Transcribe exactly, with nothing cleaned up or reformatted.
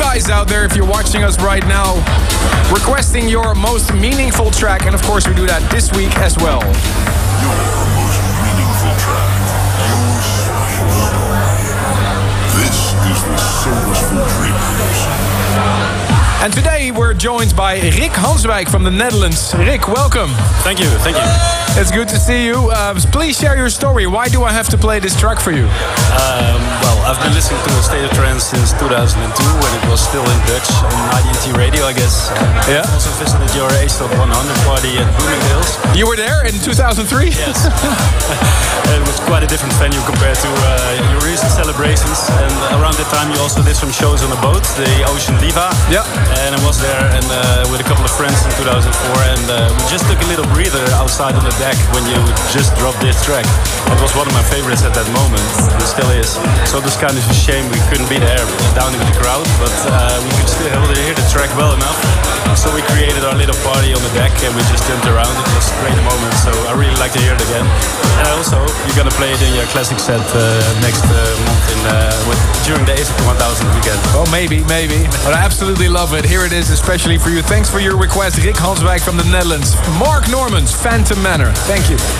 guys out there, if you're watching us right now, requesting your most meaningful track. And of course, we do that this week as well. Your most meaningful track. This is the Soulful Dreamers. And today we're joined by Rick Hanswijk from the Netherlands. Rick, welcome. Thank you, thank you. It's good to see you. Uh, please share your story. Why do I have to play this track for you? Um, well, I've been listening to State of Trance since two thousand two, when it was still in Dutch on I D N T radio, I guess. Yeah. I also visited your A S T O T one hundred party at Bloomingdale's. You were there in two thousand three? Yes. It was quite a different venue compared to uh, your recent celebrations. And around that time you also did some shows on a boat, the Ocean Diva. Yeah. And I was there and uh, with a couple of friends in two thousand four, and uh, we just took a little breather outside on the deck when you just dropped this track. It was one of my favorites at that moment. It still is. So it was kind of a shame we couldn't be there down in the crowd, but uh, we could still hear the track well enough. So we created our little party on the deck and we just jumped around. It was a great moment, so I really like to hear it again. And also, you're gonna play it in your classic set uh, next uh, month in, uh, with, during the A S O T one thousand weekend. Oh, maybe, maybe. But I absolutely love it. Here it is, especially for you. Thanks for your request, Rick Hanswijk from the Netherlands. Mark Normans, Phantom Manor. Thank you.